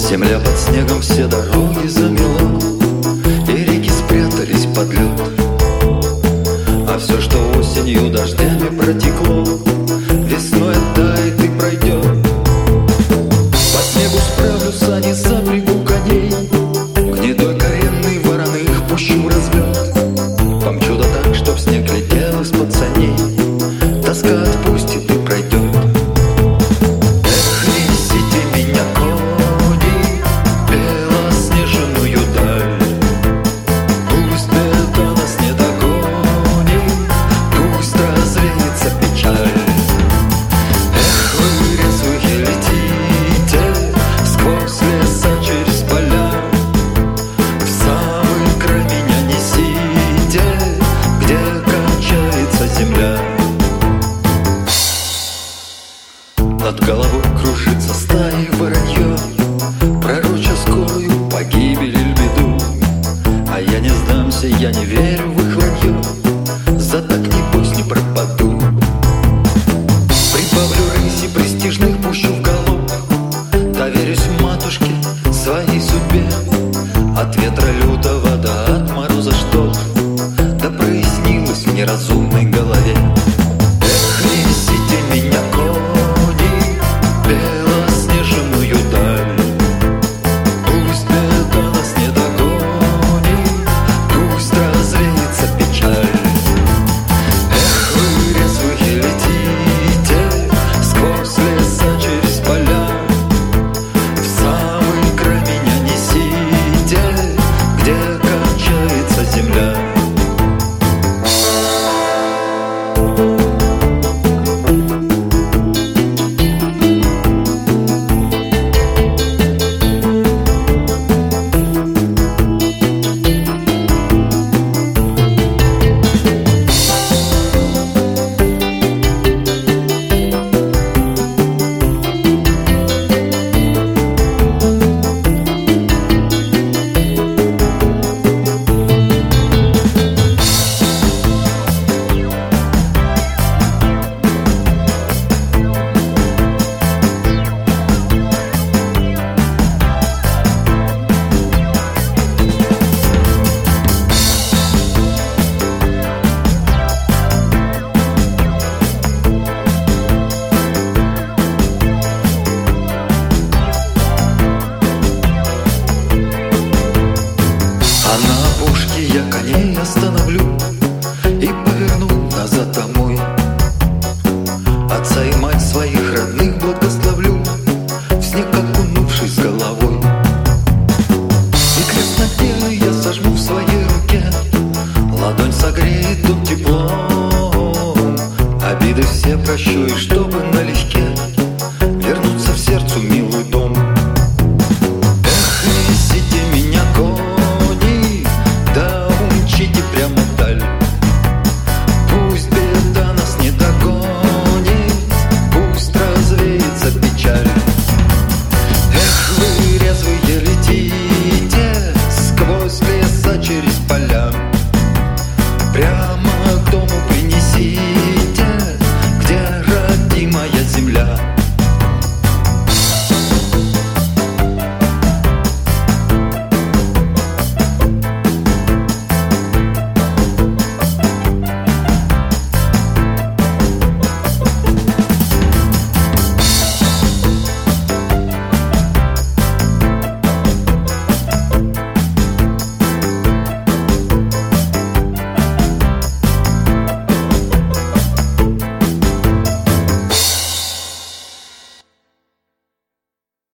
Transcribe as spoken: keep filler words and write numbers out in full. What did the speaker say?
Земля под снегом, все дороги замело, и реки спрятались под лед. А все, что осенью дождями протекло, весной оттает и пройдет. По снегу справлю сани, запрягу коней, гнедой коренный вороных пущу разлет. Помчу да так, чтоб снег летел из-под саней, тоска отпустит и пройдет. Над головой кружится стаей воронье, пророча скорую погибель или беду. А я не сдамся, я не верю в их вранье, за так небось не пропаду. Прибавлю рыси, престижных пущу в галоп, доверюсь матушке, своей судьбе. От ветра лютого да от мороза чтоб да прояснилось в неразумной голове. Эх, несите меня, белоснежную даль, пусть беда нас не догонит, пусть разлеется печаль. Эх, вы резвые летите сквозь леса через поля, в самый край меня несите, где кончается земля. А на опушке я коней остановлю и поверну назад домой. Отца и мать своих родных благословлю, в снег окунувшись головой. И крест нательный я сожму в своей руке, ладонь согреет дом теплом. Обиды все прощу, и чтобы налегке